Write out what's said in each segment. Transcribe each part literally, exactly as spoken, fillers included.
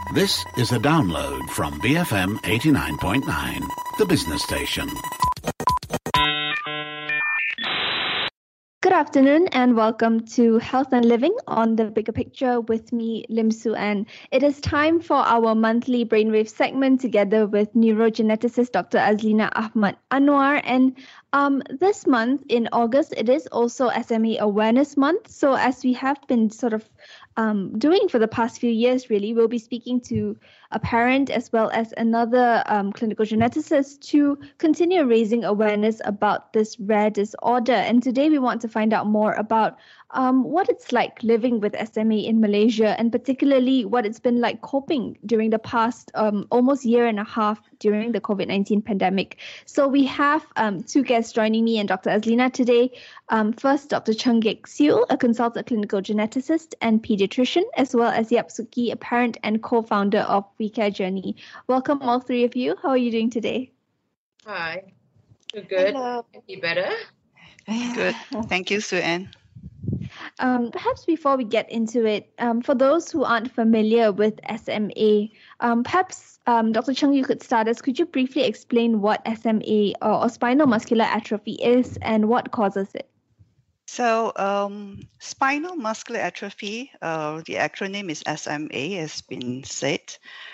This is a download from B F M eighty-nine point nine, the business station. Good afternoon and welcome to Health and Living on The Bigger Picture with me, Lim Su An. It is time for our monthly Brainwave segment together with neurogeneticist Doctor Azlina Ahmad Anwar. And um, this month in August, it is also S M A Awareness Month. So as we have been sort of um, doing for the past few years, really, we'll be speaking to a parent as well as another um, clinical geneticist to continue raising awareness about this rare disorder. And today we want to find out more about um, what it's like living with S M A in Malaysia, and particularly what it's been like coping during the past um, almost year and a half during the COVID nineteen pandemic. So we have um, two guests joining me and Doctor Azlina today. Um, first, Doctor Cheng Gek Siu, a consultant clinical geneticist and pediatrician, as well as Yap Suki, a parent and co-founder of We Care Journey. Welcome all three of you. How are you doing today? Hi. You're good. Hello. Be better. Good. Thank you, Su An. Um, perhaps before we get into it, um, for those who aren't familiar with S M A, um, perhaps um, Doctor Cheng, you could start us. Could you briefly explain what S M A or, or spinal muscular atrophy is and what causes it? So, um, spinal muscular atrophy, uh, the acronym is S M A, has been said,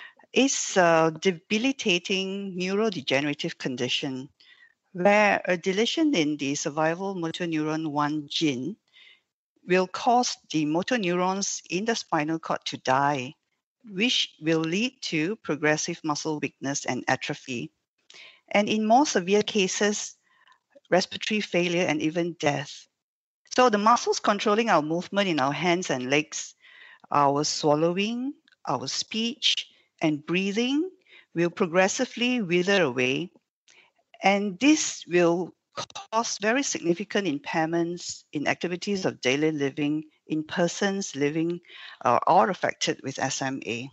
is a debilitating neurodegenerative condition where a deletion in the survival motor neuron one gene will cause the motor neurons in the spinal cord to die, which will lead to progressive muscle weakness and atrophy. And in more severe cases, respiratory failure and even death. So the muscles controlling our movement in our hands and legs, our swallowing, our speech, and breathing will progressively wither away. And this will cause very significant impairments in activities of daily living in persons living uh, or affected with S M A.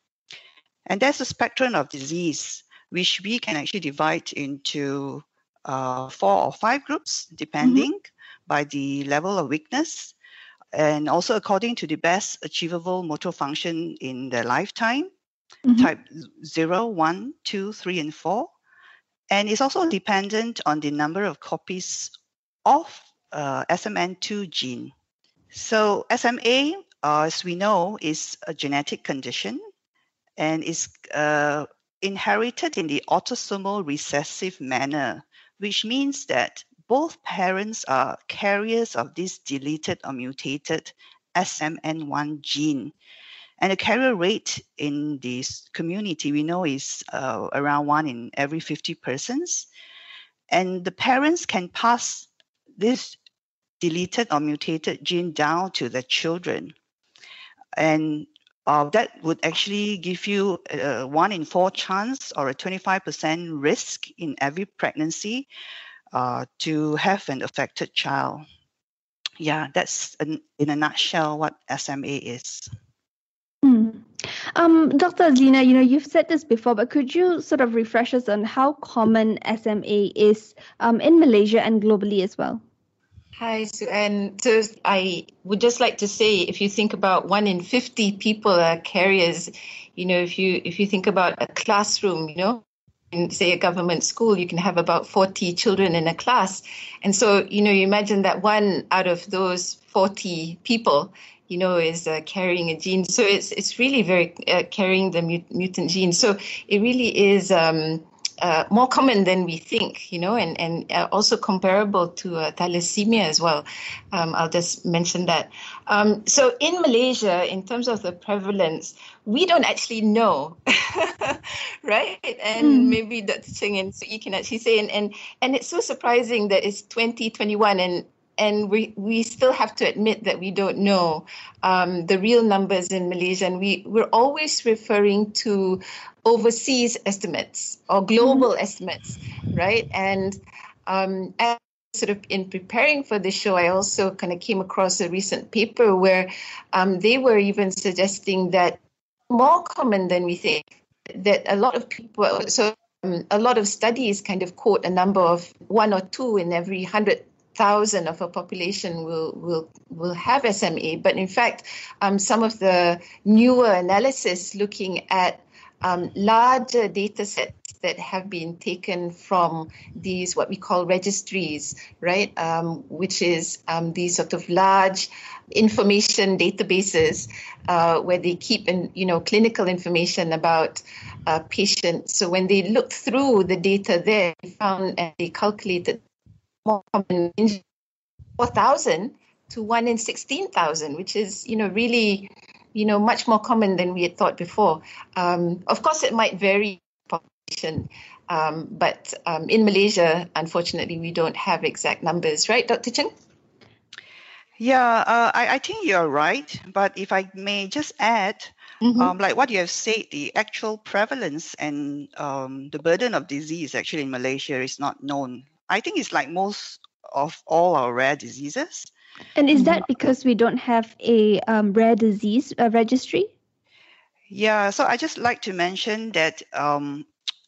And there's a spectrum of disease, which we can actually divide into uh, four or five groups, depending mm-hmm. by the level of weakness, and also according to the best achievable motor function in their lifetime, mm-hmm. type zero, one, two, three, and four. And it's also dependent on the number of copies of uh, S M N two gene. So S M A, uh, as we know, is a genetic condition and is uh, inherited in the autosomal recessive manner, which means that both parents are carriers of this deleted or mutated S M N one gene. And the carrier rate in this community, we know, is uh, around one in every fifty persons. And the parents can pass this deleted or mutated gene down to the children. And uh, that would actually give you a one in four chance or a twenty-five percent risk in every pregnancy uh, to have an affected child. Yeah, that's an, in a nutshell what S M A is. Mm. Um, Doctor Azlina, you know, you've said this before, but could you sort of refresh us on how common S M A is um, in Malaysia and globally as well? Hi, Su An. So I would just like to say, if you think about one in fifty people are carriers, you know, if you if you think about a classroom, you know, in say a government school, you can have about forty children in a class. And so, you know, you imagine that one out of those forty people, you know, is uh, carrying a gene. So it's it's really very uh, carrying the mut- mutant gene. So it really is um, uh, more common than we think, you know, and, and uh, also comparable to uh, thalassemia as well. Um, I'll just mention that. Um, so in Malaysia, in terms of the prevalence, we don't actually know, right? And mm. maybe Doctor Cheng and so you can actually say, and, and, and it's so surprising that it's twenty twenty-one and And we, we still have to admit that we don't know um, the real numbers in Malaysia. And we, we're always referring to overseas estimates or global mm-hmm. estimates, right? And um, as sort of in preparing for the show, I also kind of came across a recent paper where um, they were even suggesting that more common than we think, that a lot of people, so um, a lot of studies kind of quote a number of one or two in every hundred thousand of a population will will will have S M A. But in fact, um, some of the newer analysis looking at um, larger data sets that have been taken from these what we call registries, right? Um, which is um, these sort of large information databases uh, where they keep in, you know, clinical information about uh, patients. So when they looked through the data there, they found and they calculated more common in four thousand to one in sixteen thousand, which is, you know, really, you know, much more common than we had thought before. Um, of course, it might vary population, um, but um, in Malaysia, unfortunately, we don't have exact numbers, right, Doctor Chen? Yeah, uh, I, I think you're right. But if I may just add, mm-hmm. um, like what you have said, the actual prevalence and um, the burden of disease actually in Malaysia is not known. I think it's like most of all our rare diseases. And is that because we don't have a um, rare disease uh, registry? Yeah, so I just like to mention that um,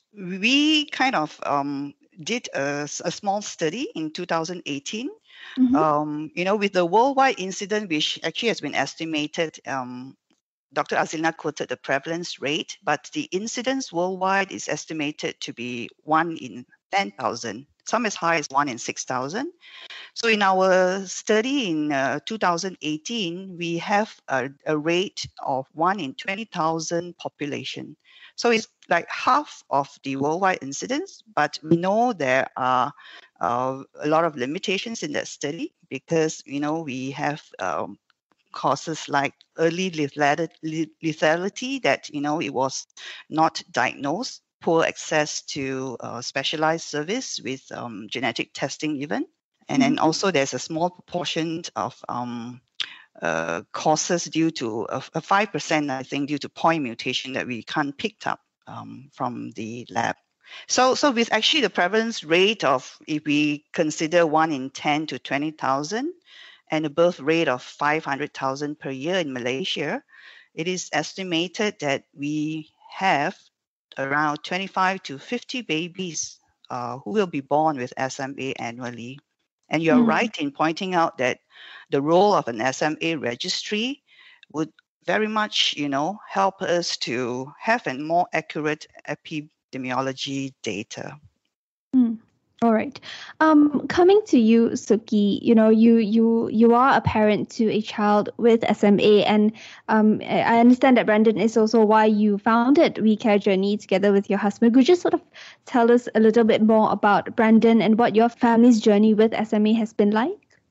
we kind of um, did a, a small study in two thousand eighteen. Mm-hmm. Um, you know, with the worldwide incident, which actually has been estimated, um, Doctor Azlina quoted the prevalence rate, but the incidence worldwide is estimated to be one in ten thousand, some as high as one in six thousand. So in our study in uh, two thousand eighteen, we have a, a rate of one in twenty thousand population. So it's like half of the worldwide incidence, but we know there are uh, a lot of limitations in that study because, you know, we have um, causes like early lethality that, you know, it was not diagnosed, poor access to uh, specialized service with um, genetic testing even. And mm-hmm. then also there's a small proportion of um, uh, causes due to a, a five percent, I think, due to point mutation that we can't pick up um, from the lab. So, so with actually the prevalence rate of, if we consider one in ten to twenty thousand and a birth rate of five hundred thousand per year in Malaysia, it is estimated that we have around twenty-five to fifty babies uh, who will be born with S M A annually. And you're mm. right in pointing out that the role of an S M A registry would very much, you know, help us to have a more accurate epidemiology data. Mm. All right. Um, coming to you, Suki, you know, you you you are a parent to a child with S M A, and um, I understand that Brandon is also why you founded We Care Journey together with your husband. Could you just sort of tell us a little bit more about Brandon and what your family's journey with S M A has been like?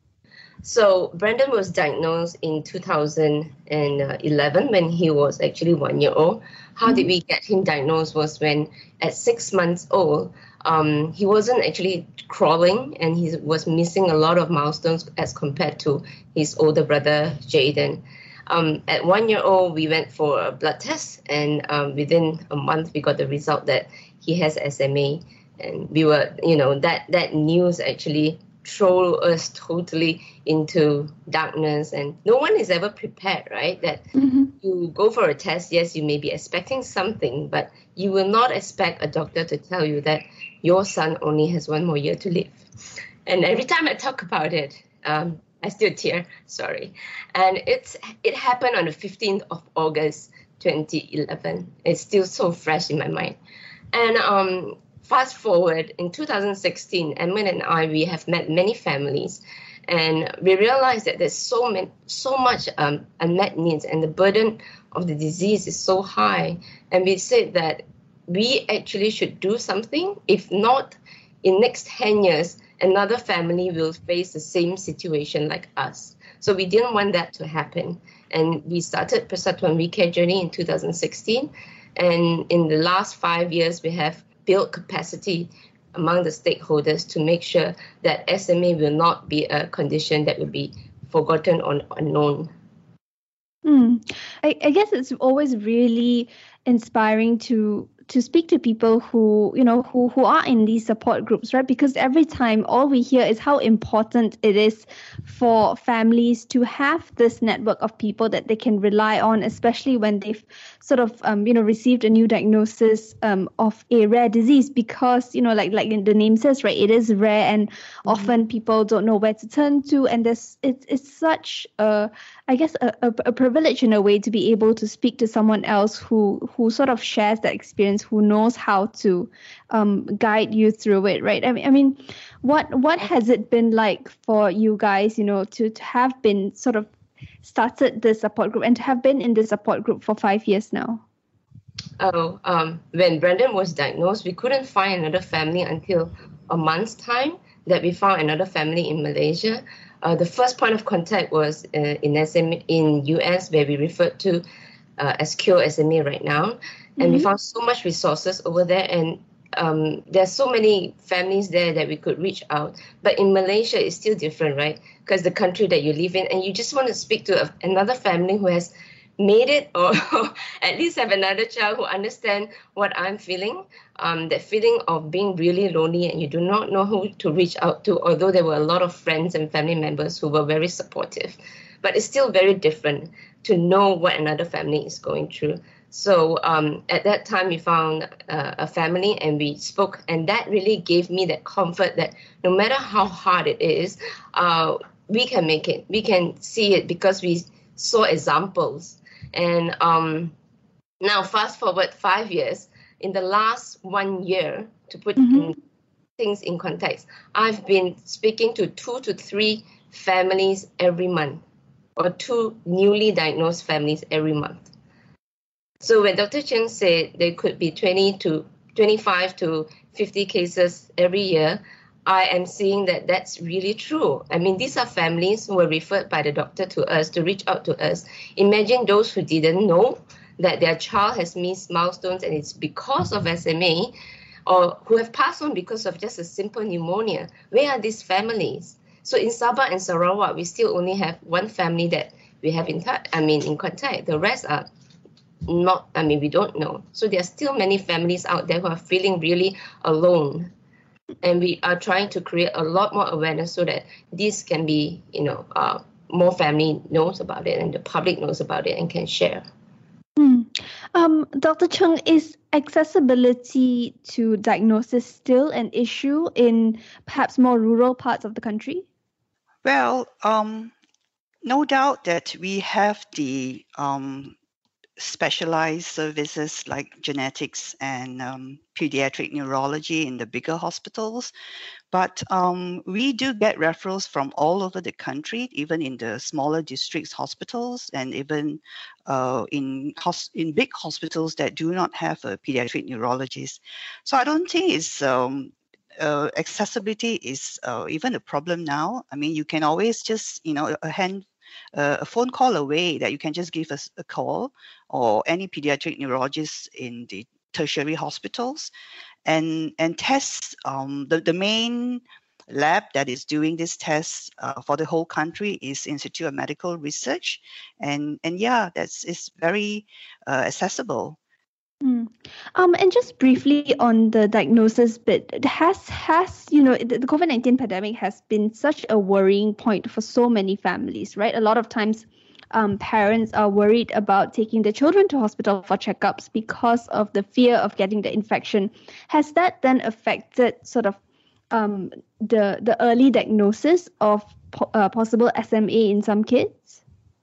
So Brandon was diagnosed in two thousand eleven when he was actually one year old. How mm-hmm. did we get him diagnosed was when at six months old, um, he wasn't actually crawling and he was missing a lot of milestones as compared to his older brother, Jaden. Um, at one year old, we went for a blood test, and um, within a month, we got the result that he has S M A. And we were, you know, that, that news actually throw us totally into darkness, and no one is ever prepared, right? That mm-hmm. you go for a test, yes, you may be expecting something, but you will not expect a doctor to tell you that your son only has one more year to live. And every time I talk about it, um, I still tear, sorry. And it's it happened on the fifteenth of August, twenty eleven. It's still so fresh in my mind. And um, fast forward, in two thousand sixteen, Edmund and I, we have met many families, and we realized that there's so many, so much um, unmet needs, and the burden of the disease is so high. And we said that we actually should do something. If not, in next ten years, another family will face the same situation like us. So we didn't want that to happen. And we started Persatuan We Care Journey in two thousand sixteen. And in the last five years, we have build capacity among the stakeholders to make sure that S M A will not be a condition that will be forgotten or unknown. Mm. I, I guess it's always really inspiring to to speak to people who, you know, who, who are in these support groups, right? Because every time all we hear is how important it is for families to have this network of people that they can rely on, especially when they've sort of, um, you know, received a new diagnosis um, of a rare disease, because, you know, like like the name says, right, it is rare, and mm-hmm. often people don't know where to turn to. And there's it's, it's such a, I guess, a, a, a privilege in a way to be able to speak to someone else who, who sort of shares that experience, who knows how to um, guide you through it, right? I mean, I mean, what what has it been like for you guys, you know, to, to have been sort of started this support group and to have been in this support group for five years now? Oh, um, when Brandon was diagnosed, we couldn't find another family until a month's time that we found another family in Malaysia. Uh, the first point of contact was uh, in S M in U S, where we referred to uh, as Cure S M A right now. And mm-hmm. we found so much resources over there, and um, there's so many families there that we could reach out. But in Malaysia, it's still different, right? Because the country that you live in, and you just want to speak to a, another family who has made it, or at least have another child who understand what I'm feeling, um, that feeling of being really lonely and you do not know who to reach out to, although there were a lot of friends and family members who were very supportive. But it's still very different to know what another family is going through. So um, at that time, we found uh, a family and we spoke, and that really gave me that comfort that no matter how hard it is, uh, we can make it. We can see it because we saw examples. And um, now fast forward five years, in the last one year, to put mm-hmm. in things in context, I've been speaking to two to three families every month, or two newly diagnosed families every month. So when Doctor Cheng said there could be twenty to twenty-five to fifty cases every year, I am seeing that that's really true. I mean, these are families who were referred by the doctor to us to reach out to us. Imagine those who didn't know that their child has missed milestones and it's because of S M A, or who have passed on because of just a simple pneumonia. Where are these families? So in Sabah and Sarawak, we still only have one family that we have in touch, I mean, in contact. The rest are not, I mean, we don't know. So there are still many families out there who are feeling really alone. And we are trying to create a lot more awareness so that this can be, you know, uh, more family knows about it and the public knows about it and can share. Mm. Um, Doctor Cheng, is accessibility to diagnosis still an issue in perhaps more rural parts of the country? Well, um, no doubt that we have the um, specialized services like genetics and um, pediatric neurology in the bigger hospitals. But um, we do get referrals from all over the country, even in the smaller districts hospitals, and even uh, in hos- in big hospitals that do not have a pediatric neurologist. So I don't think it's um, uh, accessibility is uh, even a problem now. I mean, you can always just, you know, a hand Uh, a phone call away that you can just give us a call, or any pediatric neurologist in the tertiary hospitals, and and tests. Um, the, the main lab that is doing this test uh, for the whole country is Institute of Medical Research, and and yeah, that's it's very uh, accessible. Mm. Um, and just briefly on the diagnosis bit, has has you know the, the COVID nineteen pandemic has been such a worrying point for so many families, right? A lot of times, um, parents are worried about taking their children to hospital for checkups because of the fear of getting the infection. Has that then affected sort of um, the the early diagnosis of po- uh, possible S M A in some kids?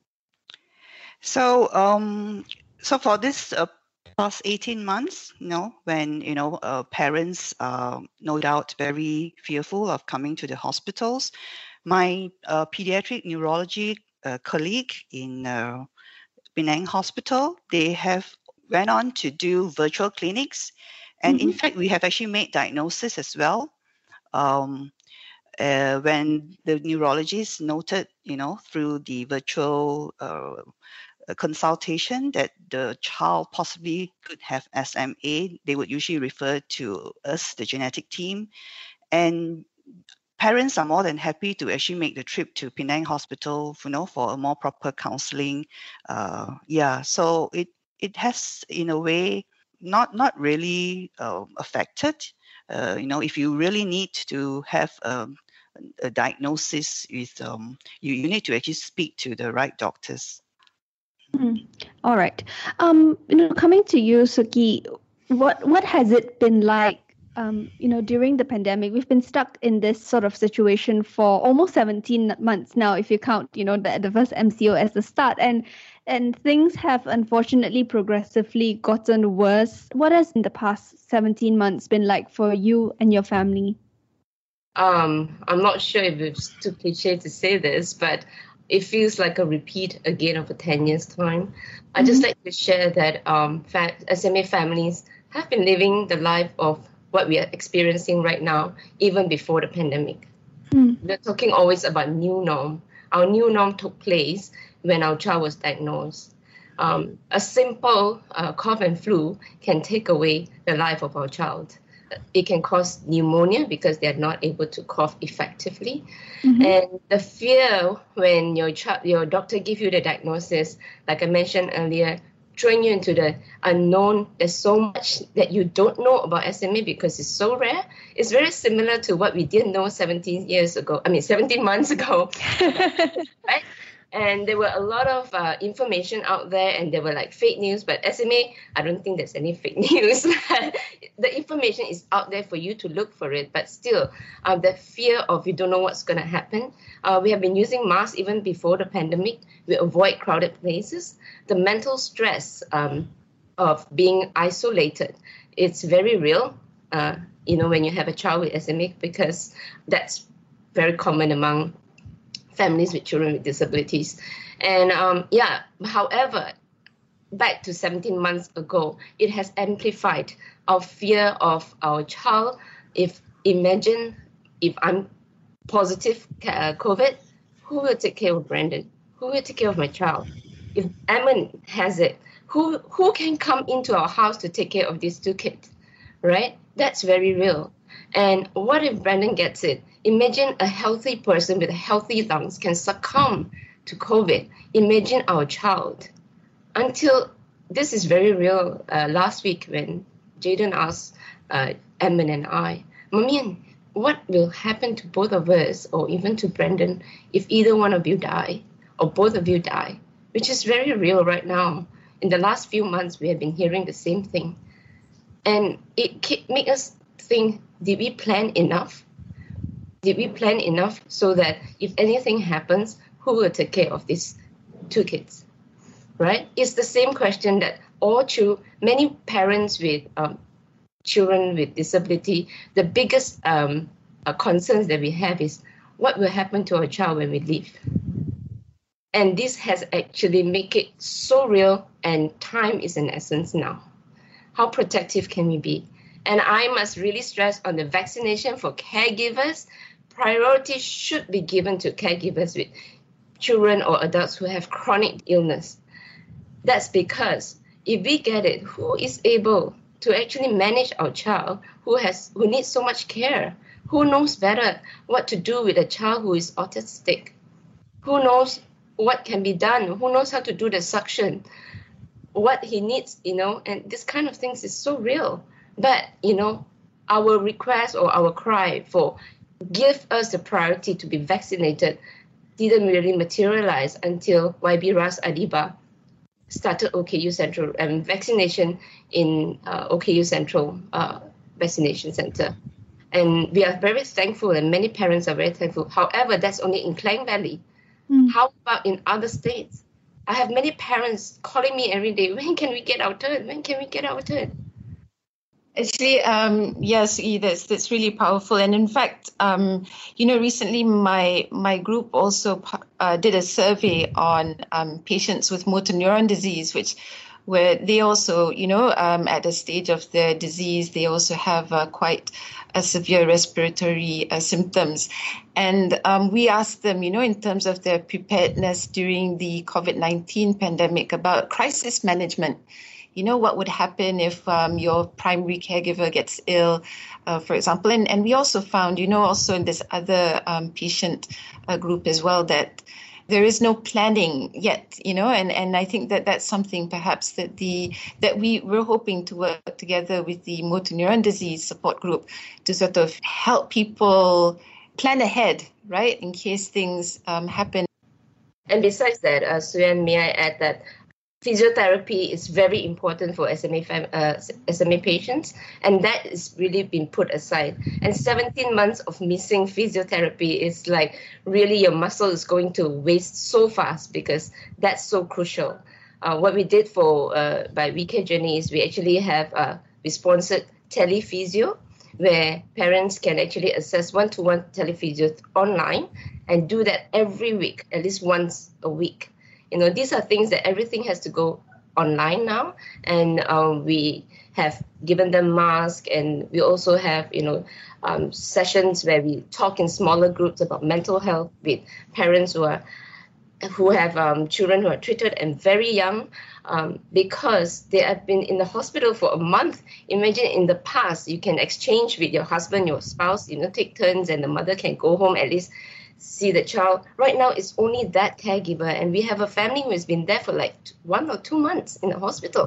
So, um, so for this. Uh, Past eighteen months, you know, when, you know, uh, parents are no doubt very fearful of coming to the hospitals, my uh, pediatric neurology uh, colleague in uh, Penang Hospital, they have went on to do virtual clinics. And mm-hmm. in fact, we have actually made diagnosis as well. Um, uh, when the neurologist noted, you know, through the virtual uh, a consultation that the child possibly could have S M A, they would usually refer to us, the genetic team. And parents are more than happy to actually make the trip to Penang Hospital, you know, for a more proper counseling. Uh, yeah, so it, it has, in a way, not not really uh, affected. Uh, you know, if you really need to have um, a diagnosis with, um, you, you need to actually speak to the right doctors. Mm. All right. Um, you know, coming to you, Suki, what what has it been like? Um, you know, during the pandemic, we've been stuck in this sort of situation for almost seventeen months now, if you count, you know, the, the first M C O as the start, and and things have unfortunately progressively gotten worse. What has in the past seventeen months been like for you and your family? Um, I'm not sure if it's too cliche to say this, but it feels like a repeat again of a ten years time. Mm-hmm. I just like to share that um, fa- S M A families have been living the life of what we are experiencing right now, even before the pandemic. Mm. We're talking always about new norm. Our new norm took place when our child was diagnosed. Um, a simple uh, cough and flu can take away the life of our child. It can cause pneumonia because they're not able to cough effectively. Mm-hmm. And the fear when your child, your doctor gives you the diagnosis, like I mentioned earlier, throwing you into the unknown. There's so much that you don't know about S M A because it's so rare. It's very similar to what we didn't know seventeen years ago. I mean, seventeen months ago, right? And there were a lot of uh, information out there, and there were like fake news. But S M A, I don't think there's any fake news. The information is out there for you to look for it. But still, uh, the fear of you don't know what's going to happen. Uh, we have been using masks even before the pandemic. We avoid crowded places. The mental stress um, of being isolated, it's very real. Uh, you know, when you have a child with S M A, because that's very common among families with children with disabilities. And um, yeah, however, back to seventeen months ago, it has amplified our fear of our child. If imagine if I'm positive uh, COVID, who will take care of Brandon? Who will take care of my child? If Ammon has it, who who can come into our house to take care of these two kids, right? That's very real. And what if Brandon gets it? Imagine a healthy person with healthy lungs can succumb to COVID. Imagine our child. Until this is very real. Uh, last week when Jaden asked uh, Ammon and I, Mamian, what will happen to both of us or even to Brandon if either one of you die or both of you die? Which is very real right now. In the last few months, we have been hearing the same thing. And it makes us think, did we plan enough? Did we plan enough so that if anything happens, who will take care of these two kids, right? It's the same question that all children, many parents with um, children with disability, the biggest um, uh, concerns that we have is what will happen to our child when we leave. And this has actually made it so real, and time is an essence now. How protective can we be? And I must really stress on the vaccination for caregivers. Priority should be given to caregivers with children or adults who have chronic illness. That's because if we get it, who is able to actually manage our child who has who needs so much care? Who knows better what to do with a child who is autistic? Who knows what can be done? Who knows how to do the suction? What he needs, you know, and this kind of things is so real. But, you know, our request or our cry for give us the priority to be vaccinated didn't really materialize until Y B Ras Adiba started O K U Central and um, vaccination in uh, O K U Central uh, Vaccination Center. And we are very thankful, and many parents are very thankful. However, that's only in Klang Valley. Mm. How about in other states? I have many parents calling me every day, when can we get our turn? When can we get our turn? Actually, um, yes, E, that's, that's really powerful. And in fact, um, you know, recently my my group also uh, did a survey on um, patients with motor neuron disease, which where they also, you know, um, at a stage of their disease, they also have uh, quite a severe respiratory uh, symptoms. And um, we asked them, you know, in terms of their preparedness during the COVID nineteen pandemic about crisis management. You know, what would happen if um, your primary caregiver gets ill, uh, for example. And, and we also found, you know, also in this other um, patient uh, group as well, that there is no planning yet, you know, and, and I think that that's something perhaps that the that we we're hoping to work together with the motor neuron disease support group to sort of help people plan ahead, right, in case things um, happen. And besides that, uh, Sue-Ann, may I add that physiotherapy is very important for S M A fam- uh, S M A patients, and that is really been put aside. And seventeen months of missing physiotherapy is like really your muscle is going to waste so fast because that's so crucial. Uh, what we did for uh, by We Care Journey is we actually have uh, we sponsored telephysio, where parents can actually access one-to-one telephysio online and do that every week, at least once a week. You know, these are things that everything has to go online now, and um, we have given them masks, and we also have, you know, um, sessions where we talk in smaller groups about mental health with parents who are who have um, children who are treated and very young, um, because they have been in the hospital for a month. Imagine in the past, you can exchange with your husband, your spouse, you know, take turns, and the mother can go home at least see the child. Right now, it's only that caregiver, and we have a family who has been there for like one or two months in the hospital.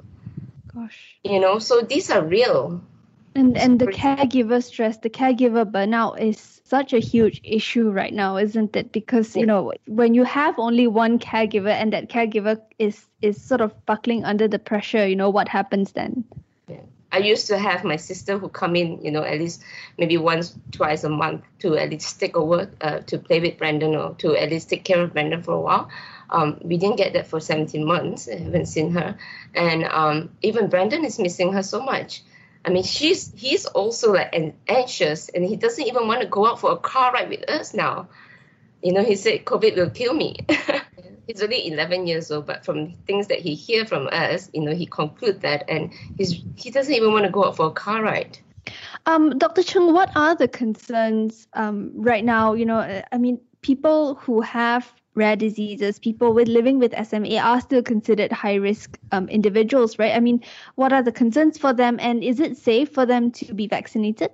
Gosh. You know, so these are real. And and the caregiver stress, the caregiver burnout is such a huge issue right now, isn't it? Because, you know, when you have only one caregiver and that caregiver is, is sort of buckling under the pressure, you know, what happens then? Yeah. I used to have my sister who come in, you know, at least maybe once, twice a month to at least take over, uh, to play with Brandon or to at least take care of Brandon for a while. Um, we didn't get that for seventeen months. I haven't seen her. And um, even Brandon is missing her so much. I mean, she's he's also like anxious, and he doesn't even want to go out for a car ride with us now. You know, he said COVID will kill me. He's only eleven years old, but from things that he hears from us, you know, he concludes that, and he's he doesn't even want to go out for a car ride. Um, Doctor Chung, what are the concerns um, right now? You know, I mean, people who have rare diseases, people with living with S M A are still considered high-risk um, individuals, right? I mean, what are the concerns for them, and is it safe for them to be vaccinated?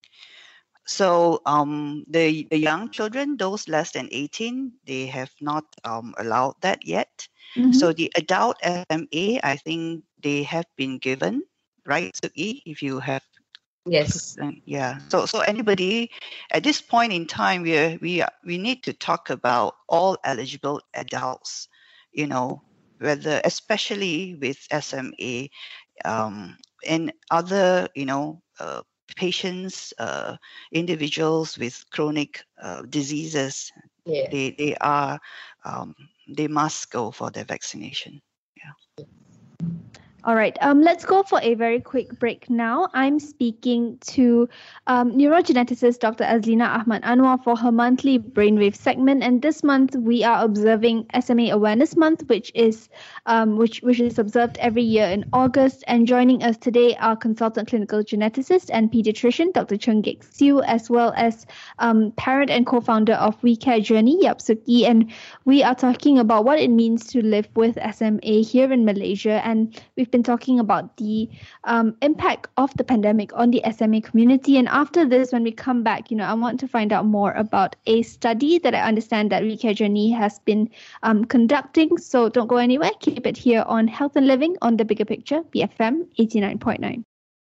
So um, the, the young children, those less than eighteen, they have not um, allowed that yet. Mm-hmm. So the adult S M A, I think they have been given, right, Suki, if you have. Yes. Yeah. So so anybody at this point in time, we are, we are, we need to talk about all eligible adults, you know, whether especially with S M A um, and other, you know, uh, patients, uh, individuals with chronic uh, diseases. Yeah. They they are um, they must go for their vaccination. Yeah. All right, um, let's go for a very quick break now. I'm speaking to um, neurogeneticist Doctor Azlina Ahmad Anwar for her monthly Brainwave segment, and this month we are observing S M A Awareness Month, which is um, which which is observed every year in August. And joining us today are consultant clinical geneticist and pediatrician Doctor Chung Gek Siu, as well as um, parent and co-founder of We Care Journey, Yap Suk Yi, and we are talking about what it means to live with S M A here in Malaysia, and we've been talking about the um, impact of the pandemic on the S M A community. And after this, when we come back, you know, I want to find out more about a study that I understand that We Care Journey has been um, conducting. So don't go anywhere. Keep it here on Health and Living on the Bigger Picture, B F M eighty-nine point nine.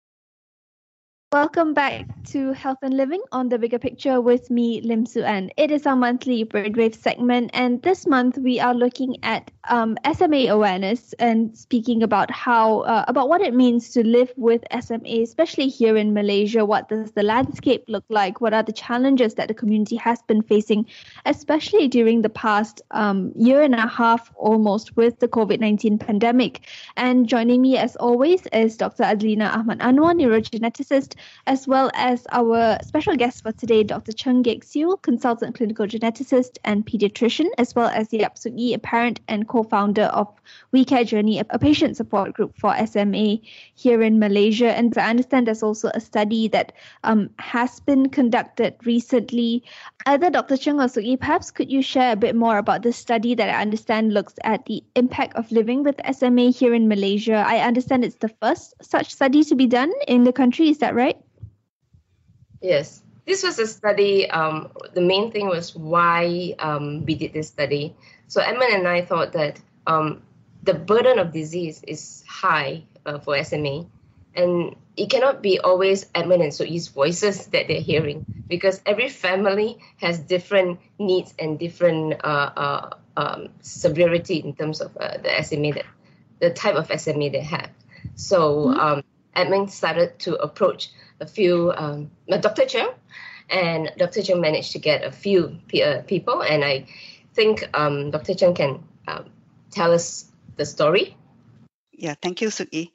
Welcome back to Health and Living on the Bigger Picture with me, Lim Soo-Ann. It is our monthly Brainwave segment, and this month we are looking at um, S M A awareness and speaking about how uh, about what it means to live with S M A, especially here in Malaysia. What does the landscape look like? What are the challenges that the community has been facing, especially during the past um, year and a half almost with the COVID nineteen pandemic? And joining me as always is Doctor Azlina Ahmad Anwar, neurogeneticist, as well as our special guest for today, Doctor Chung Gek Siu, consultant clinical geneticist and pediatrician, as well as Yap Suk Yi, a parent and co-founder of We Care Journey, a patient support group for S M A here in Malaysia. And I understand there's also a study that um, has been conducted recently. Either Doctor Chung or Suk Yi, perhaps could you share a bit more about this study that I understand looks at the impact of living with S M A here in Malaysia? I understand it's the first such study to be done in the country. Is that right? Yes. This was a study. Um, the main thing was why um, we did this study. So Edmund and I thought that um, the burden of disease is high uh, for S M A, and it cannot be always Edmund and Soo Ee's voices that they're hearing, because every family has different needs and different uh, uh, um, severity in terms of uh, the S M A, that, the type of S M A they have. So mm-hmm. um, Edmund started to approach a few, um, Doctor Cheung, and Doctor Cheung managed to get a few p- uh, people, and I think um, Doctor Cheung can um, tell us the story. Yeah, thank you, Soo Ee.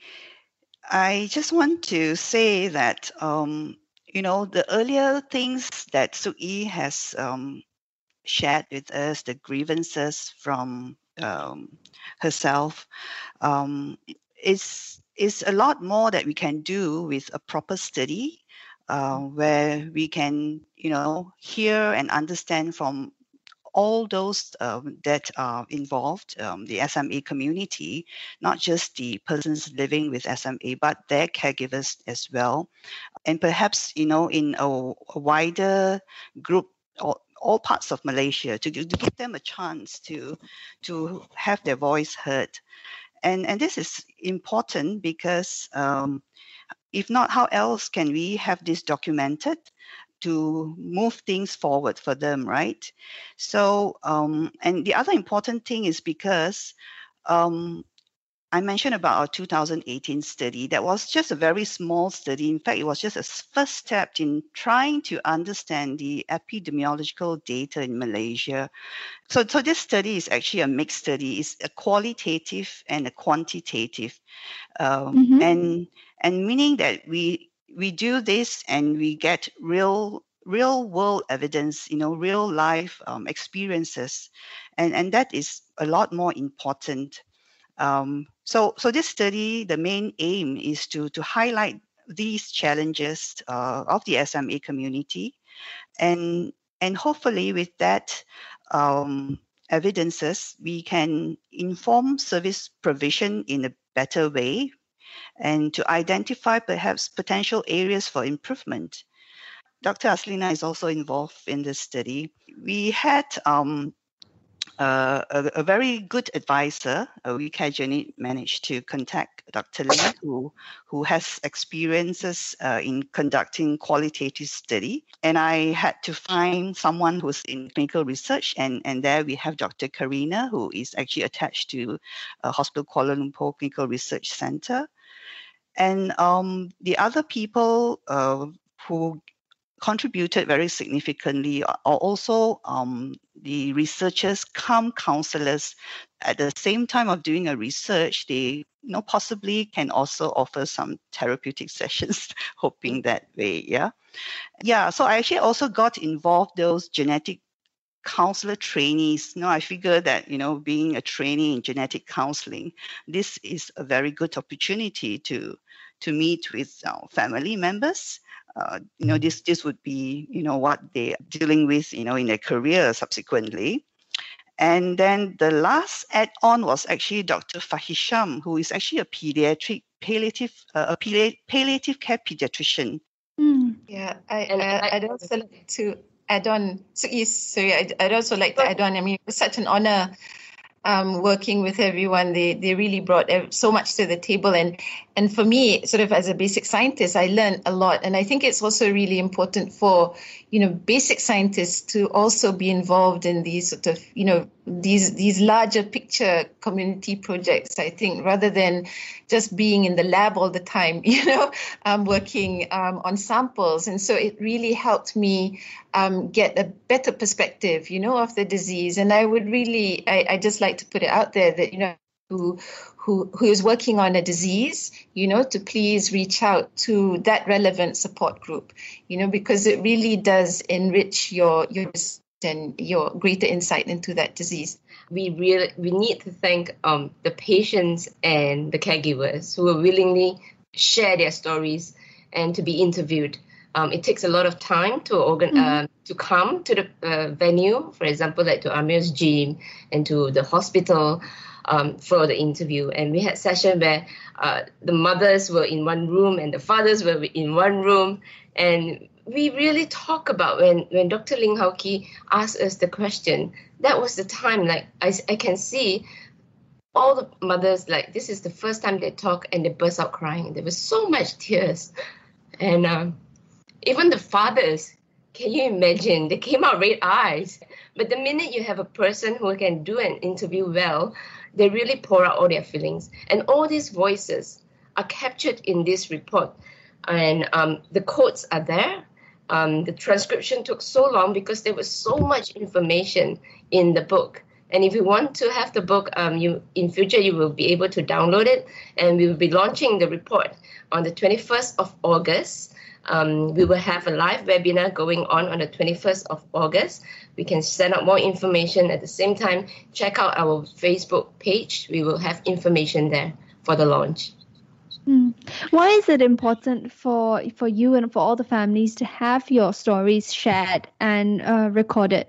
I just want to say that, um, you know, the earlier things that Soo Ee has um, shared with us, the grievances from um, herself, um, is, is a lot more that we can do with a proper study, uh, where we can, you know, hear and understand from all those um, that are involved, um, the S M A community, not just the persons living with S M A, but their caregivers as well. And perhaps, you know, in a, a wider group, all, all parts of Malaysia, to, to give them a chance to, to have their voice heard. And, and this is important because um, if not, how else can we have this documented to move things forward for them, right? So, um, and the other important thing is because um, I mentioned about our two thousand eighteen study. That was just a very small study. In fact, it was just a first step in trying to understand the epidemiological data in Malaysia. So, so this study is actually a mixed study. It's a qualitative and a quantitative, um, mm-hmm. and and meaning that we we do this and we get real real world evidence, you know, real life um, experiences, and and that is a lot more important. Um, so so this study, the main aim is to to highlight these challenges uh, of the S M A community, and and hopefully with that um, evidences, we can inform service provision in a better way, and to identify perhaps potential areas for improvement. Doctor Azlina is also involved in this study. We had um, uh, a, a very good advisor. Uh, we casually managed to contact Doctor Lee, who, who has experiences uh, in conducting qualitative study. And I had to find someone who's in clinical research. And, and there we have Doctor Karina, who is actually attached to uh, Hospital Kuala Lumpur Clinical Research Center. And um, the other people uh, who contributed very significantly are also um, the researchers come counselors. At the same time of doing a research, they you know, possibly can also offer some therapeutic sessions, hoping that way, yeah? Yeah, so I actually also got involved those genetic counselor trainees. You know, I figure that, you know, being a trainee in genetic counseling, this is a very good opportunity to to meet with uh, family members. Uh, you know, this this would be, you know, what they're dealing with, you know, in their career subsequently. And then the last add-on was actually Doctor Fahisham, who is actually a pediatric palliative, uh, a palli- palliative care pediatrician. Mm. Yeah, I, and I, I'd also like to add on. So yes, sorry, I'd, I'd also like to add on. I mean, it was such an honor um, working with everyone. They they really brought so much to the table, and and for me, sort of as a basic scientist, I learned a lot. And I think it's also really important for, you know, basic scientists to also be involved in these sort of, you know, these these larger picture community projects, I think, rather than just being in the lab all the time, you know, um, working um, on samples. And so it really helped me um, get a better perspective, you know, of the disease. And I would really, I, I just like to put it out there that, you know, who who who is working on a disease, you know, to please reach out to that relevant support group, you know, because it really does enrich your your and your greater insight into that disease. We really we need to thank um the patients and the caregivers who will willingly share their stories and to be interviewed. Um, it takes a lot of time to organ mm-hmm. uh, to come to the uh, venue, for example, like to Amir's gym and to the hospital um, for the interview. And we had session where uh, the mothers were in one room and the fathers were in one room, and we really talk about when, when Doctor Ling Hao Ki asked us the question, that was the time, like, I, I can see all the mothers, like, this is the first time they talk and they burst out crying. There was so much tears. And um, even the fathers, can you imagine? They came out red eyes. But the minute you have a person who can do an interview well, they really pour out all their feelings. And all these voices are captured in this report. And um, the quotes are there. Um, the transcription took so long because there was so much information in the book. And if you want to have the book, um, you in future, you will be able to download it. And we will be launching the report on the twenty-first of August. Um, we will have a live webinar going on on the twenty-first of August. We can send out more information. At the same time, check out our Facebook page. We will have information there for the launch. Mm. Why is it important for, for you and for all the families to have your stories shared and uh, recorded?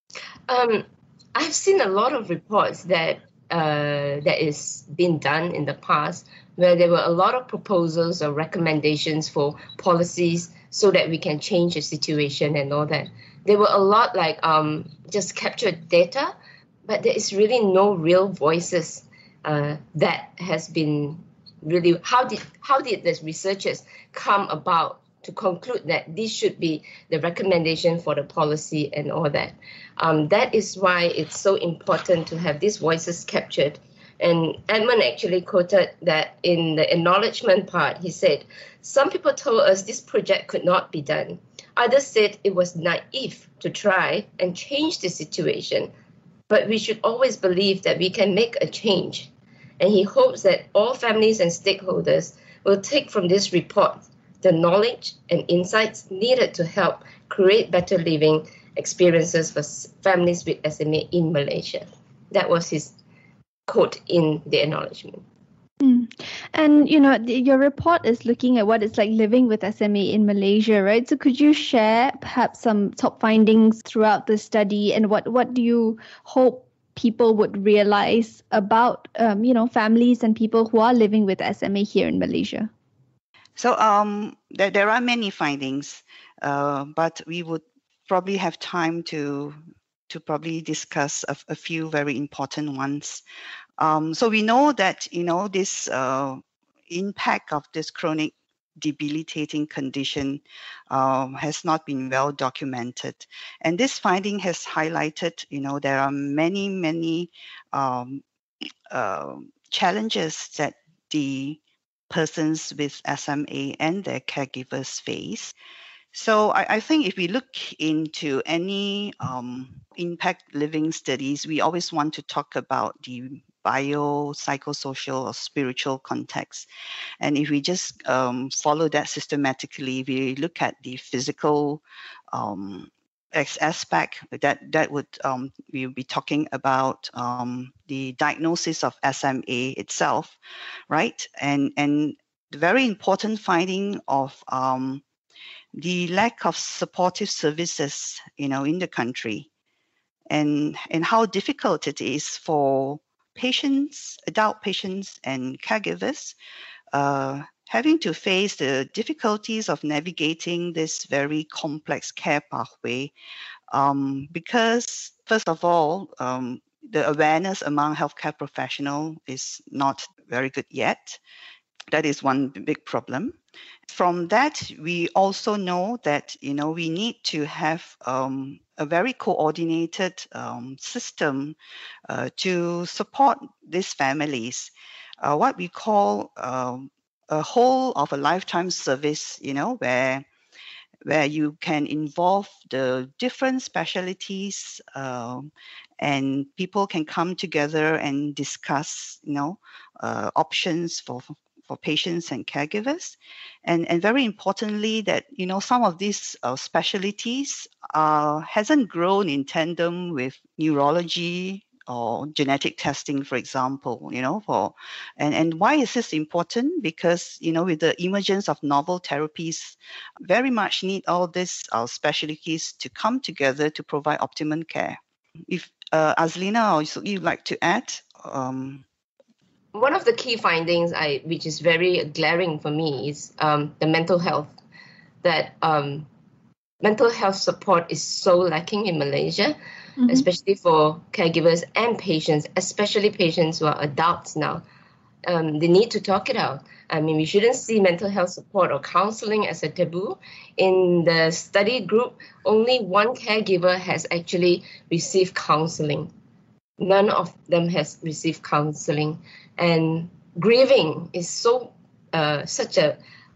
Um, I've seen a lot of reports that uh, that is been done in the past where there were a lot of proposals or recommendations for policies so that we can change the situation and all that. There were a lot like um, just captured data, but there is really no real voices uh, that has been really, how did how did the researchers come about to conclude that this should be the recommendation for the policy and all that. Um, that is why it's so important to have these voices captured. And Edmund actually quoted that in the acknowledgement part, he said, some people told us this project could not be done. Others said it was naive to try and change the situation, but we should always believe that we can make a change. And he hopes that all families and stakeholders will take from this report the knowledge and insights needed to help create better living experiences for families with S M A in Malaysia. That was his quote in the acknowledgement. Mm. And, you know, the, your report is looking at what it's like living with S M A in Malaysia, right? So could you share perhaps some top findings throughout the study, and what, what do you hope people would realize about, um, you know, families and people who are living with S M A here in Malaysia? So um, there, there are many findings, uh, but we would probably have time to to probably discuss a, a few very important ones. Um, so we know that, you know, this uh, impact of this chronic debilitating condition um, has not been well documented. And this finding has highlighted, you know, there are many, many um, uh, challenges that the persons with S M A and their caregivers face. So I, I think if we look into any um, impact living studies, we always want to talk about the bio, psychosocial, or spiritual context. And if we just um, follow that systematically, we look at the physical um, aspect, that, that would, um, we'll be talking about um, the diagnosis of S M A itself, right? And, and the very important finding of um, the lack of supportive services, you know, in the country, and, and how difficult it is for patients, adult patients and caregivers, uh, having to face the difficulties of navigating this very complex care pathway, um, because first of all, um, the awareness among healthcare professionals is not very good yet. That is one big problem. From that, we also know that, you know, we need to have um, a very coordinated um, system uh, to support these families. Uh, what we call um, a whole of a lifetime service, you know, where where you can involve the different specialties um, and people can come together and discuss, you know, uh, options for for patients and caregivers. And, and very importantly, that, you know, some of these uh, specialties uh, hasn't grown in tandem with neurology or genetic testing, for example, you know, for, and, and why is this important? Because, you know, with the emergence of novel therapies, very much need all these uh, specialties to come together to provide optimum care. If uh, Azlina, or you'd like to add? Um, One of the key findings, I, which is very glaring for me, is um, the mental health. That um, mental health support is so lacking in Malaysia, mm-hmm. especially for caregivers and patients, especially patients who are adults now. Um, they need to talk it out. I mean, we shouldn't see mental health support or counseling as a taboo. In the study group, only one caregiver has actually received counseling. None of them has received counseling. And grieving is so uh, such a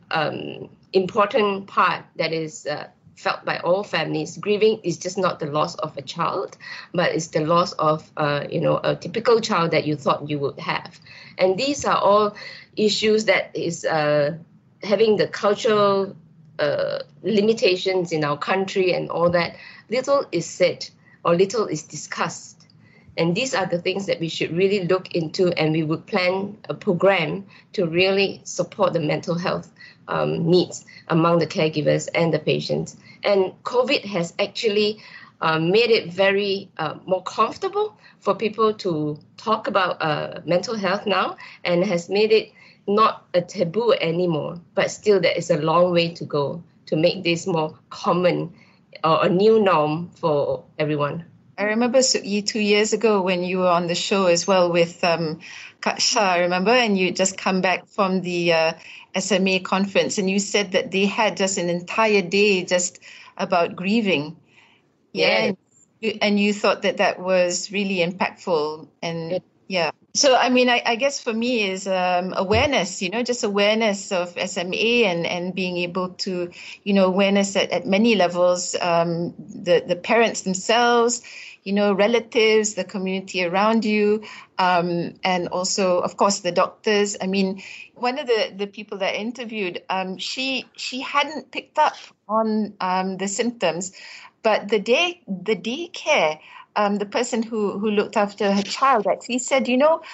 um, important part that is uh, felt by all families. Grieving is just not the loss of a child, but it's the loss of uh, you know a typical child that you thought you would have. And these are all issues that is uh, having the cultural uh, limitations in our country and all that. Little is said or little is discussed. And these are the things that we should really look into, and we would plan a program to really support the mental health um, needs among the caregivers and the patients. And COVID has actually uh, made it very uh, more comfortable for people to talk about uh, mental health now, and has made it not a taboo anymore. But still, there is a long way to go to make this more common or a new norm for everyone. I remember two years ago when you were on the show as well with um, Kak Shah, remember? And you just come back from the uh, S M A conference, and you said that they had just an entire day just about grieving. Yeah. yeah. And, you, and you thought that that was really impactful. And yeah. So, I mean, I, I guess for me is um, awareness, you know, just awareness of S M A and, and being able to, you know, awareness at, at many levels, um, the, the parents themselves, you know, relatives, the community around you, um, and also, of course, the doctors. I mean, one of the, the people that I interviewed, um, she she hadn't picked up on um, the symptoms, but the day the daycare, um, the person who, who looked after her child actually said, you know,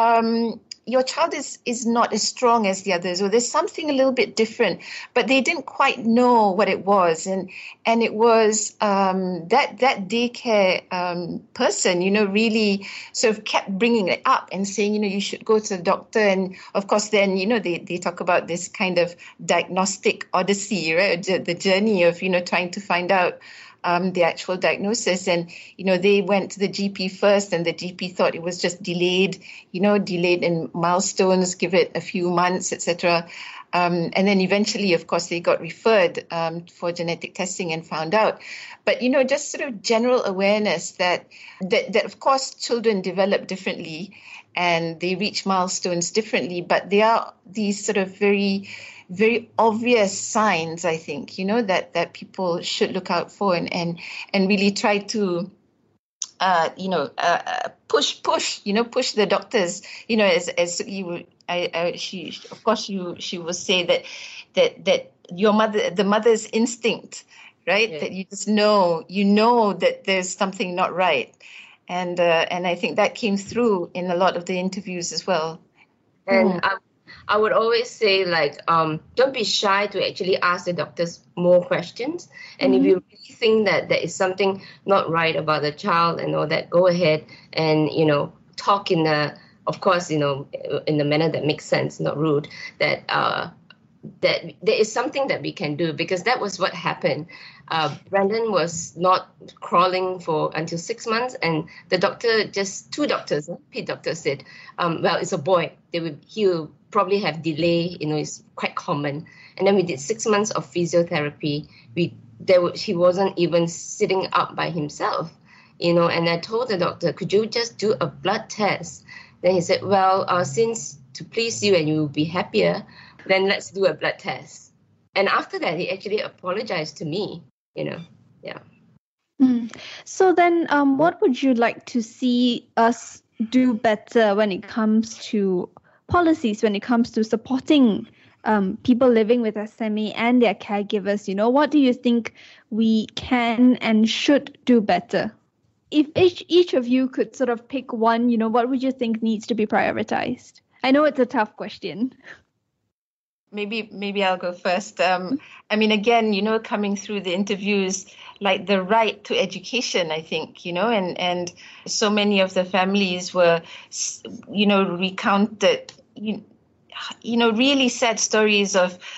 um, your child is, is not as strong as the others, or there's something a little bit different, but they didn't quite know what it was. And and it was um, that that daycare um, person, you know, really sort of kept bringing it up and saying, you know, you should go to the doctor. And of course, then, you know, they, they talk about this kind of diagnostic odyssey, right? The journey of, you know, trying to find out Um, the actual diagnosis. And, you know, they went to the G P first, and the G P thought it was just delayed, you know, delayed in milestones, give it a few months, et cetera. Um, and then eventually, of course, they got referred um, for genetic testing and found out. But, you know, just sort of general awareness that, that, that of course, children develop differently and they reach milestones differently, but they are these sort of very very obvious signs, I think, you know, that, that people should look out for and, and, and really try to, uh, you know, uh, push, push, you know, push the doctors, you know, as, as you, I, I, she, of course, you, she will say that, that, that your mother, the mother's instinct, right? Yeah. That you just know, you know that there's something not right. And, uh, and I think that came through in a lot of the interviews as well. And mm. I I would always say, like, um, don't be shy to actually ask the doctors more questions. And mm-hmm. if you really think that there is something not right about the child and all that, go ahead and, you know, talk in a, of course, you know, in the manner that makes sense, not rude, that uh, that there is something that we can do, because that was what happened. Uh, Brandon was not crawling for until six months, and the doctor, just two doctors, ped doctor said, um, well, it's a boy. They would, he will probably have delay, you know, it's quite common. And then we did six months of physiotherapy. We there was, he wasn't even sitting up by himself, you know, and I told the doctor, could you just do a blood test? Then he said, well, uh, since to please you and you will be happier, then let's do a blood test. And after that, he actually apologized to me, you know, yeah. Mm. So then um, what would you like to see us do better when it comes to policies, when it comes to supporting um, people living with S M A and their caregivers? You know, what do you think we can and should do better? If each, each of you could sort of pick one, you know, what would you think needs to be prioritized? I know it's a tough question. Maybe maybe I'll go first. Um, I mean, again, you know, coming through the interviews, like the right to education, I think, you know, and, and so many of the families were, you know, recounted, you, you know, really sad stories of,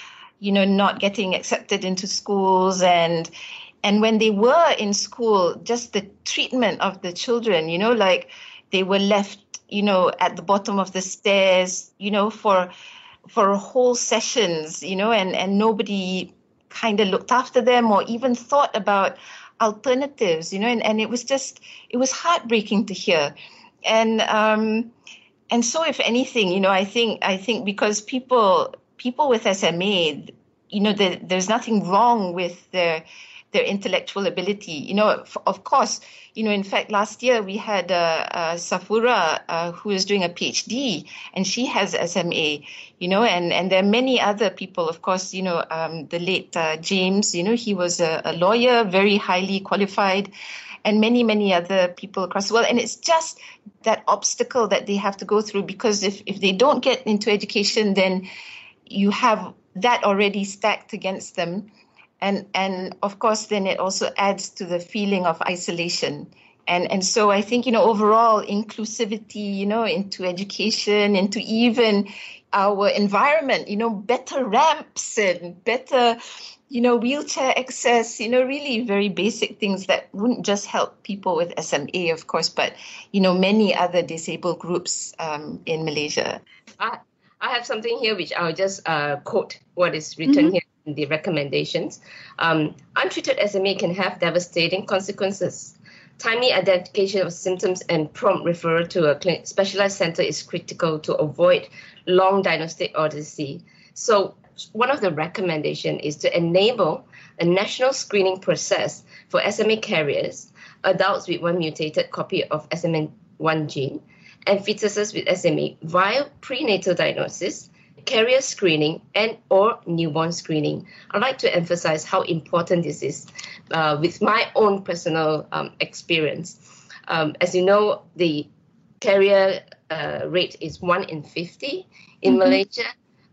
you know, not getting accepted into schools, and and when they were in school, just the treatment of the children, you know, like they were left, you know, at the bottom of the stairs, you know, for for whole sessions, you know, and, and nobody kind of looked after them or even thought about alternatives, you know, and, and it was just, it was heartbreaking to hear. And um, and so if anything, you know, I think I think because people people with S M A, you know, the, there's nothing wrong with their their intellectual ability. You know, of course, you know, in fact, last year we had uh, uh, Safura, uh, who is doing a PhD, and she has S M A, you know, and, and there are many other people, of course, you know, um, the late uh, James, you know, he was a, a lawyer, very highly qualified, and many, many other people across the world. And it's just that obstacle that they have to go through, because if, if they don't get into education, then you have that already stacked against them. And, and of course, then it also adds to the feeling of isolation. And, and so I think, you know, overall inclusivity, you know, into education, into even our environment, you know, better ramps and better, you know, wheelchair access, you know, really very basic things that wouldn't just help people with S M A, of course, but, you know, many other disabled groups um, in Malaysia. I, I have something here which I'll just uh, quote what is written mm-hmm. here. The recommendations. Um, untreated S M A can have devastating consequences. Timely identification of symptoms and prompt referral to a specialized center is critical to avoid long diagnostic odyssey. So one of the recommendations is to enable a national screening process for S M A carriers, adults with one mutated copy of S M A one gene, and fetuses with S M A via prenatal diagnosis, carrier screening, and or newborn screening. I'd like to emphasize how important this is uh, with my own personal um, experience. Um, as you know, the carrier uh, rate is one in fifty. In mm-hmm. Malaysia,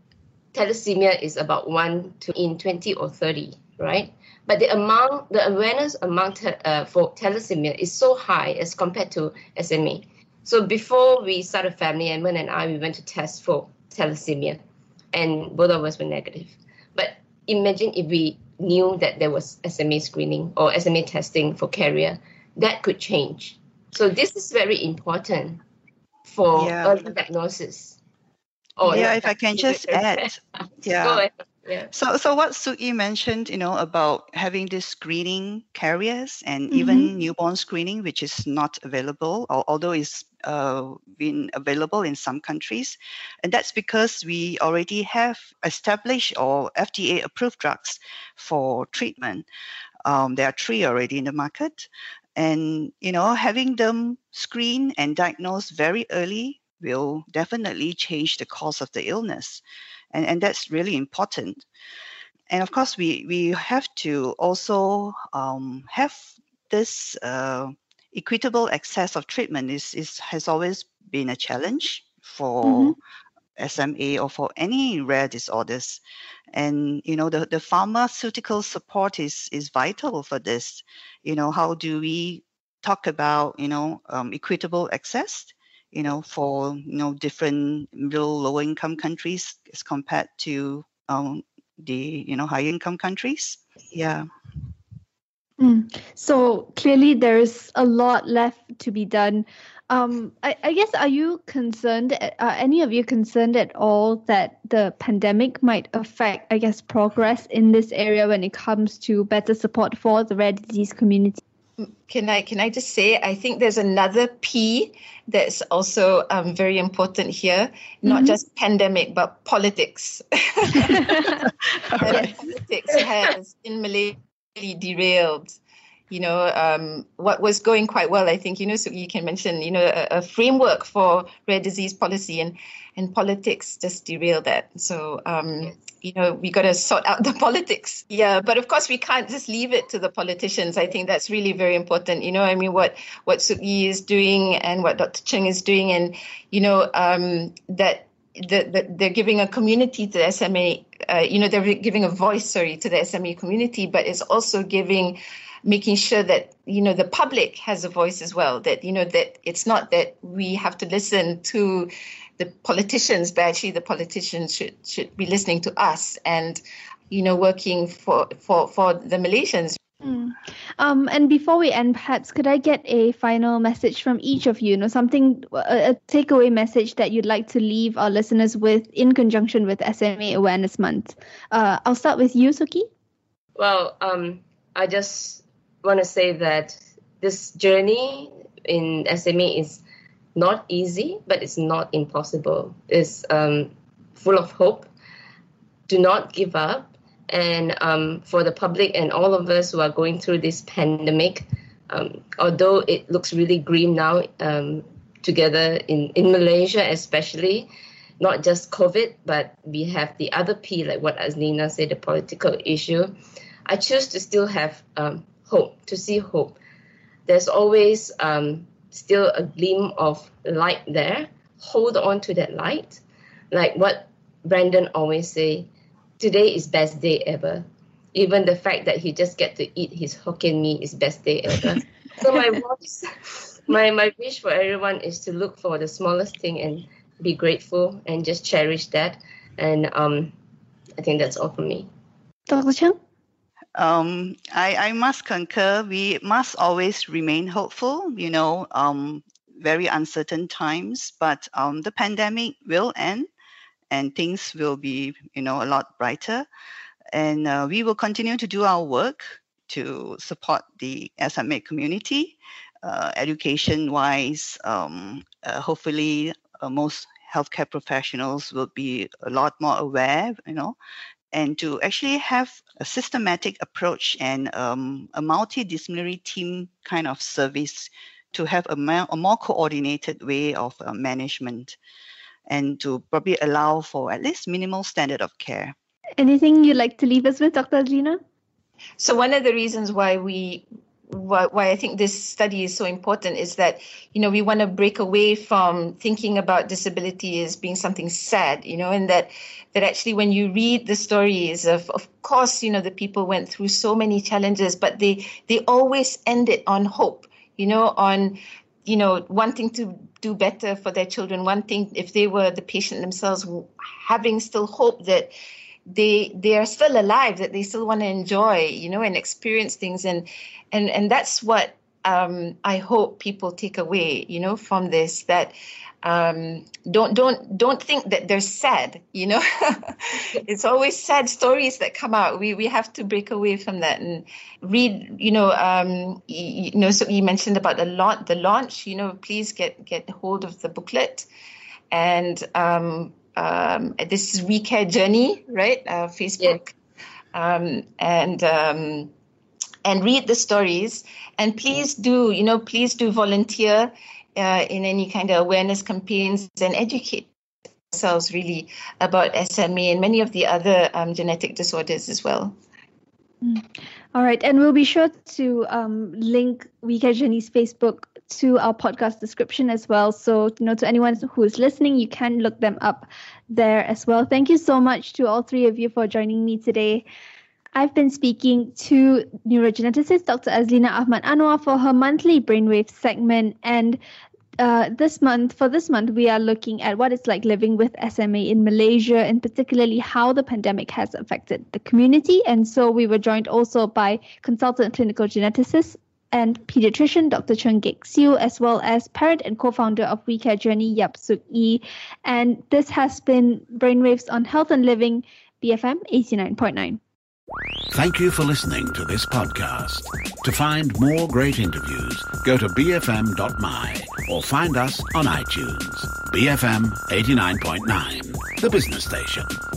thalassemia is about one to in twenty or thirty, right? But the amount, the awareness among uh, for thalassemia is so high as compared to S M A. So before we started family, Edmund and I, we went to test for thalassemia, and both of us were negative. But imagine if we knew that there was S M A screening or S M A testing for carrier, that could change. So this is very important for yeah. early diagnosis. Oh, yeah, if I can just add. Yeah. Go ahead. Yeah. So, so what Suk Yi mentioned, you know, about having this screening carriers and mm-hmm. even newborn screening, which is not available, or, although it's uh, been available in some countries, and that's because we already have established or F D A approved drugs for treatment. Um, there are three already in the market, and you know, having them screen and diagnose very early will definitely change the course of the illness. And, and that's really important. And of course, we, we have to also um, have this uh, equitable access of treatment is, is has always been a challenge for mm-hmm. S M A or for any rare disorders. And, you know, the, the pharmaceutical support is, is vital for this. You know, how do we talk about, you know, um, equitable access? You know, for, you know, different middle, low income countries as compared to um, the, you know, high income countries. Yeah. Mm. So clearly there's a lot left to be done. Um, I, I guess, are you concerned, are any of you concerned at all that the pandemic might affect, I guess, progress in this area when it comes to better support for the rare disease community? Can I can I just say, I think there's another P that's also um, very important here, not mm-hmm. just pandemic, but politics. And politics has in Malaysia derailed, you know, um, what was going quite well. I think, you know, so you can mention, you know, a, a framework for rare disease policy, and, and politics just derailed that. So, um, yes. you know, we got to sort out the politics. Yeah, but of course we can't just leave it to the politicians. I think that's really very important. You know, I mean, what, what Suk Yi is doing and what Doctor Cheng is doing, and, you know, um, that the, the, they're giving a community to the S M A, uh, you know, they're giving a voice, sorry, to the S M A community, but it's also giving, making sure that, you know, the public has a voice as well, that, you know, that it's not that we have to listen to the politicians, but actually the politicians should should be listening to us. And you know, working for, for, for the Malaysians. Mm. Um, and before we end, perhaps could I get a final message from each of you? You know, something, a, a takeaway message that you'd like to leave our listeners with in conjunction with S M A Awareness Month. Uh, I'll start with you, Suki. Well, um, I just want to say that this journey in S M A is not easy, but it's not impossible. It's um, full of hope. Do not give up. And um, for the public and all of us who are going through this pandemic, um, although it looks really grim now, um, together in, in Malaysia especially, not just COVID, but we have the other P, like what Azlina said, the political issue. I choose to still have um, hope, to see hope. There's always um, still a gleam of light there. Hold on to that light. Like what Brandon always say, today is best day ever. Even the fact that he just get to eat his Hokkien Mee is best day ever. So my voice, my my wish for everyone is to look for the smallest thing and be grateful and just cherish that. And um, I think that's all for me. Doctor Cheung? Um, I, I must concur. We must always remain hopeful, you know, um, very uncertain times, but um, the pandemic will end. And things will be, you know, a lot brighter. And uh, we will continue to do our work to support the S M A community, uh, education-wise. Um, uh, hopefully, uh, most healthcare professionals will be a lot more aware, you know, and to actually have a systematic approach and um, a multidisciplinary team kind of service to have a, ma- a more coordinated way of uh, management, and to probably allow for at least minimal standard of care. Anything you'd like to leave us with, Doctor Azlina? So one of the reasons why we, why, why I think this study is so important is that, you know, we want to break away from thinking about disability as being something sad, you know, and that, that actually when you read the stories of, of course, you know, the people went through so many challenges, but they, they always ended on hope, you know, on, you know, wanting to do better for their children, wanting, if they were the patient themselves, having still hope that they they are still alive, that they still want to enjoy, you know, and experience things. And and, and that's what um, I hope people take away, you know, from this, that um, don't don't don't think that they're sad, you know. It's always sad stories that come out. We we have to break away from that and read, you know, um, you, you know, so you mentioned about the launch, the launch, you know, please get, get hold of the booklet. And um, um, this is We Care Journey, right? Uh, Facebook. Yeah. Um, and um, and read the stories. And please do, you know, please do volunteer uh, in any kind of awareness campaigns and educate ourselves really about S M A and many of the other um, genetic disorders as well. Mm. All right. And we'll be sure to um, link We Care Journey's Facebook to our podcast description as well. So, you know, to anyone who is listening, you can look them up there as well. Thank you so much to all three of you for joining me today. I've been speaking to neurogeneticist Doctor Azlina Ahmad Anwar for her monthly Brainwave segment. And uh, this month, for this month, we are looking at what it's like living with S M A in Malaysia, and particularly how the pandemic has affected the community. And so we were joined also by consultant clinical geneticist and pediatrician Doctor Cheung Gek Siu, as well as parent and co-founder of We Care Journey, Yap Suk Yi. And this has been Brainwaves on Health and Living, B F M eighty-nine point nine. Thank you for listening to this podcast. To find more great interviews, go to b f m dot m y or find us on iTunes. B F M eighty-nine point nine, the business station.